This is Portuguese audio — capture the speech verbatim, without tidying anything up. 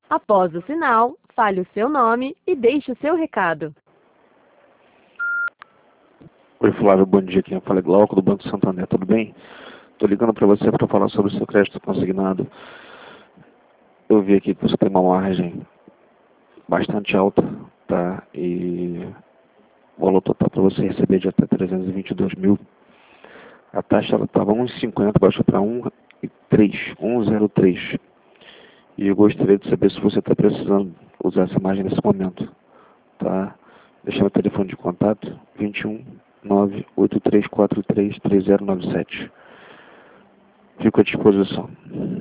Após o sinal, fale o seu nome e deixe o seu recado. Oi, Flávio, bom dia. Quem fala é Glauco, do Banco Santander, tudo bem? Estou ligando para você para falar sobre o seu crédito consignado. Eu vi aqui que você tem uma margem bastante alta, tá? E o valor total para você receber de até trezentos e vinte e dois mil. A taxa estava um vírgula cinquenta, baixou para um vírgula três, um vírgula zero três. E eu gostaria de saber se você está precisando usar essa margem nesse momento, tá? Deixa meu telefone de contato, vinte e um, nove oito três quatro três três zero nove sete. Fico à disposição.